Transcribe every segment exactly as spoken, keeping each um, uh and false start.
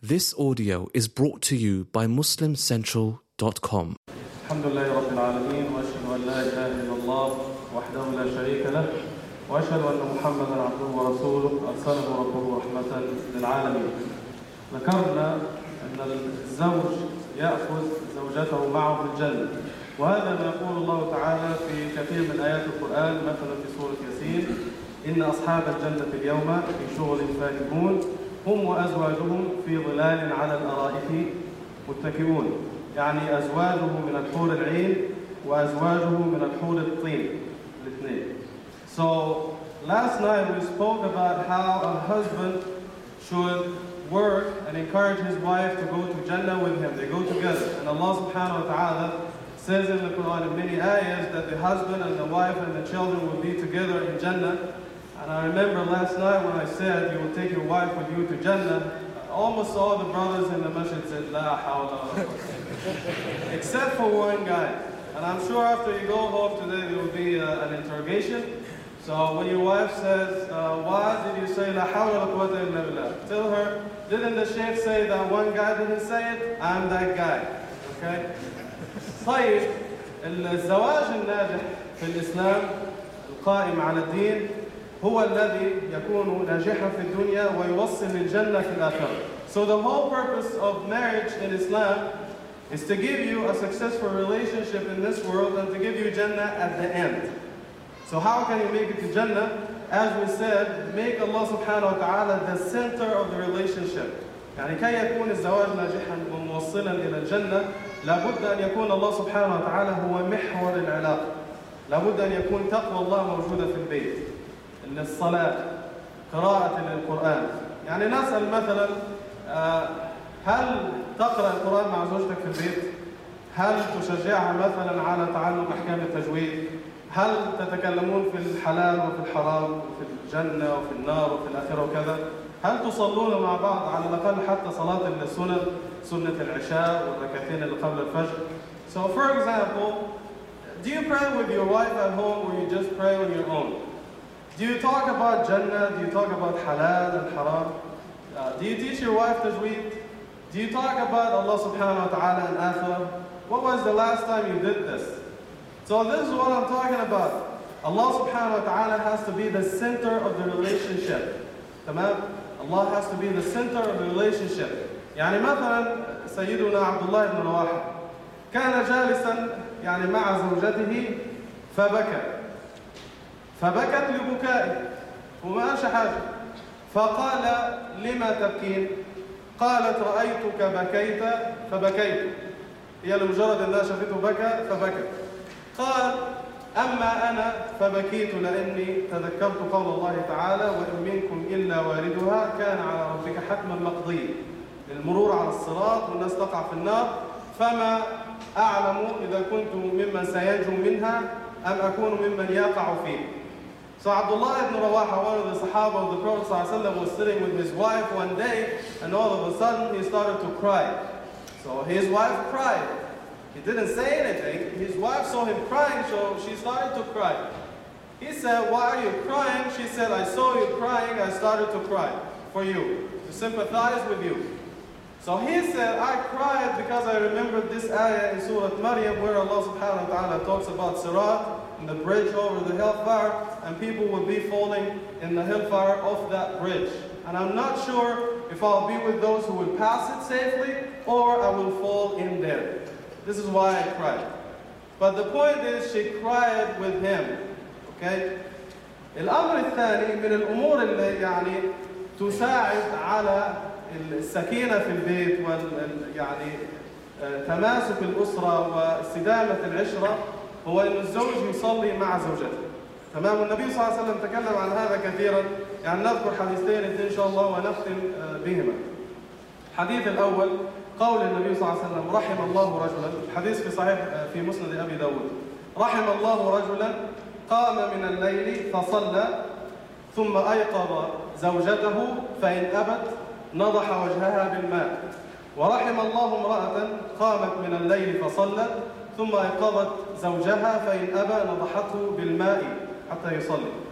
This audio is brought to you by muslim central dot com. الحمد لله رب العالمين وأشهد أن لا إله إلا الله وحده لا شريك له وأشهد أن محمدا عبده ورسوله أرسله ربه رحمة للعالمين. ذكرنا أن الزوج يأخذ زوجته معه في الجنة، وهذا ما يقول الله تعالى في كثير من آيات القرآن، مثلا في سورة ياسين: إن أصحاب الجنة اليوم في شغل فاكهون هم وأزواجهم في ظلال على الأرائك متكئون. يعني أزواجه من الحور العين وأزواجه من الحور الطين الاثنين. So last night we spoke about how a husband should work and encourage his wife to go to Jannah with him. They go together. And Allah subhanahu wa ta'ala says in the Quran in many ayahs that the husband and the wife and the children will be together in Jannah. And I remember last night when I said you will take your wife with you to Jannah, almost all the brothers in the masjid said, La hawla wa la quwwata. Except for one guy. And I'm sure after you go home today there will be uh, an interrogation. So when your wife says, uh, why did you say La hawla wa la quwwata illa billah? Tell her, didn't the sheikh say that one guy didn't say it? I'm that guy. Okay? طيب الزواج الناجح في الإسلام القائم على الدين هو الذي يكون ناجحا في الدنيا ويوصل للجنة في الآخرة. So the whole purpose of marriage in Islam is to give you a successful relationship in this world and to give you Jannah at the end. So how can you make it to Jannah? As we said, make Allah subhanahu wa ta'ala the center of the relationship. يعني كي يكون الزواج ناجحا وموصلا إلى الجنة لابد أن يكون الله سبحانه وتعالى هو محور العلاقة. لابد أن يكون تقوى الله موجودة في البيت. الصلاة، قراءة للقرآن. يعني نسأل مثلا هل تقرأ القرآن مع زوجتك في البيت؟ هل تشجعها مثلا على تعلم أحكام التجويد؟ هل تتكلمون في الحلال وفي الحرام وفي الجنة وفي النار وفي الآخرة وكذا؟ هل تصلون مع بعض على الأقل حتى صلاة السنن، سنة العشاء والركعتين اللي قبل الفجر؟ So for example, do you pray with your wife at home or you just pray on your own? Do you talk about Jannah? Do you talk about halal and haram? Uh, do you teach your wife tajweed? Do you talk about Allah subhanahu wa ta'ala and akhirah? What was the last time you did this? So this is what I'm talking about. Allah subhanahu wa ta'ala has to be the center of the relationship. تمام? Allah has to be the center of the relationship. يعني مثلا سيدنا عبد الله بن رواحة كان جالسا يعني مع زوجته فبكى. فبكت لبكائه وما قالش حاجة. فقال لما تبكين؟ قالت رأيتك بكيت فبكيت. هي لمجرد أنها شافته بكى فبكت. قال أما أنا فبكيت لأني تذكرت قول الله تعالى وإن منكم إلا واردها كان على ربك حتما مقضيا. المرور على الصراط والناس تقع في النار فما أعلم إذا كنت ممن سينجو منها أم أكون ممن يقع فيه. So Abdullah ibn Rawaha, one of the Sahaba of the Prophet ﷺ, was sitting with his wife one day and all of a sudden he started to cry. So his wife cried. He didn't say anything. His wife saw him crying, so she started to cry. He said, why are you crying? She said, I saw you crying, I started to cry for you, to sympathize with you. So he said, I cried because I remembered this ayah in Surah Maryam where Allah subhanahu wa ta'ala talks about Sirat and the bridge over the hellfire, and people will be falling in the hellfire off that bridge. And I'm not sure if I'll be with those who will pass it safely or I will fall in there. This is why I cried. But the point is, she cried with him. Okay? الأمر الثاني من الأمور اللي يعني تساعد على السكينة في البيت وال يعني تماسك الأسرة واستدامة العشرة هو أن الزوج يصلي مع زوجته. تمام؟ النبي صلى الله عليه وسلم تكلم عن هذا كثيرا. يعني نذكر حديثين إن شاء الله ونختم بهما. الحديث الأول قول النبي صلى الله عليه وسلم رحم الله رجلا، الحديث في صحيح في مسند أبي داود، رحم الله رجلا قام من الليل فصلى ثم أيقظ زوجته فإن أبت نضح وجهها بالماء. ورحم الله امرأة قامت من الليل فصلت ثم أيقظت زوجها فإن أبى نضحته بالماء حتى يصلي.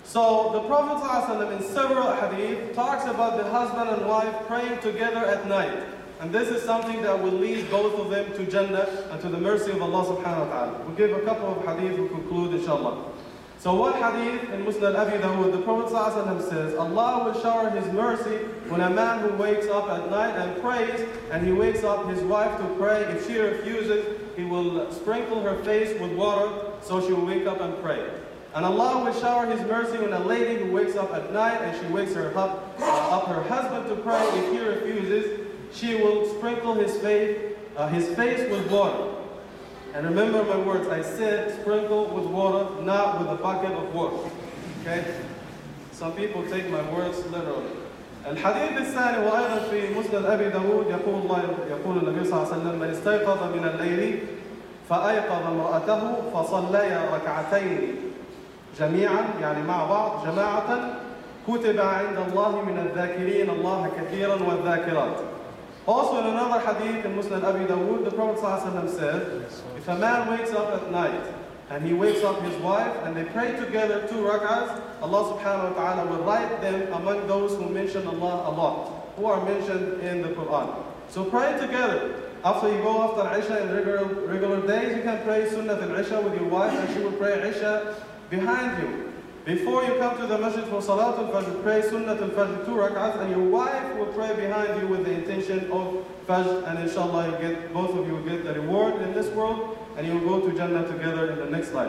So the Prophet ﷺ in several hadith talks about the husband and wife praying together at night. And this is something that will lead both of them to Jannah and to the mercy of Allah subhanahu wa ta'ala. We'll give a couple of hadith to conclude inshallah. So one hadith in Musnad Abi Dawud, the Prophet ﷺ says, Allah will shower His mercy when a man who wakes up at night and prays, and he wakes up his wife to pray. If she refuses, He will sprinkle her face with water so she will wake up and pray. And Allah will shower His mercy when a lady who wakes up at night and she wakes her up, uh, up her husband to pray. If he refuses, she will sprinkle his face, uh, his face with water. And remember my words, I said sprinkle with water, not with a bucket of water. Okay? Some people take my words literally. الحديث الثاني وأيضا في مسند أبي داود يقول الله يقول النبي صلى الله عليه وسلم من استيقظ من الليل فأيقظ امرأته فصليا ركعتين جميعا يعني مع بعض جماعة كتب عند الله من الذاكرين الله كثيرا والذاكرات. Also in another hadith in Musnad Abi Dawud, the Prophet ﷺ said, if a man wakes up at night and he wakes up his wife and they pray together two rak'ahs, Allah subhanahu wa ta'ala will write them among those who mention Allah a lot, who are mentioned in the Quran. So pray together. After you go after Isha in regular, regular days, you can pray Sunnat al-Isha with your wife and she will pray Isha behind you. Before you come to the masjid for Salat al-Fajr, pray Sunnat al-Fajr two rak'ahs, and your wife will pray behind you with the intention of Fajr, and inshallah you get, both of you will get the reward in this world, and you will go to Jannah together in the next life.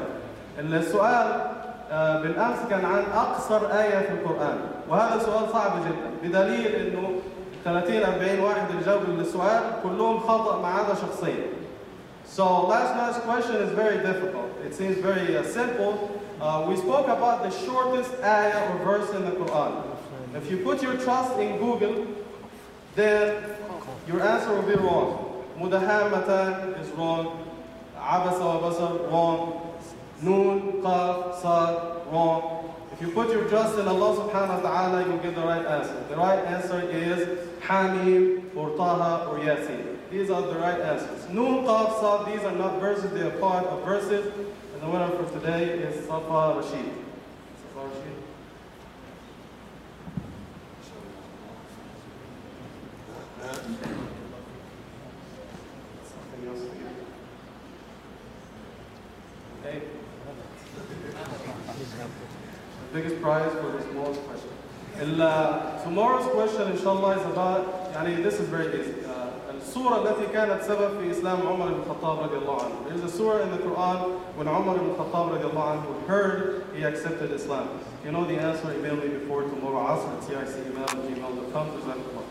السؤال بالأمس كان عن أقصر آية في القرآن، وهذا سؤال صعب جدا، بدليل إنه ثلاثين أربعين واحد اللي جاوبوا للسؤال كلهم خطأ ما عدا شخصين. So last night's question is very difficult. It seems very uh, simple. Uh, we spoke about the shortest ayah or verse in the Quran. If you put your trust in Google, then your answer will be wrong. Mudahammatan is wrong. Abasa wa basar, wrong. Noon, qaf, sad, wrong. If you put your trust in Allah subhanahu wa ta'ala, you'll get the right answer. The right answer is Hamim, or Taha, or Yasin. These are the right answers. Noon, qaf, sad, these are not verses, they are part of verses. And the winner for today is Safa Rashid. Safa Rashid. Something else for you. Okay. The biggest prize for the smallest question. Uh, tomorrow's question, inshallah, is about, yani, this is very easy. Uh, السورة التي كانت سبب في إسلام عمر بن الخطاب رضي الله عنه. There is a surah in the Quran when Umar ibn Khattab رضي الله عنه heard he accepted Islam. If you know the answer, email me before tomorrow Asr at C I C email at gmail dot com.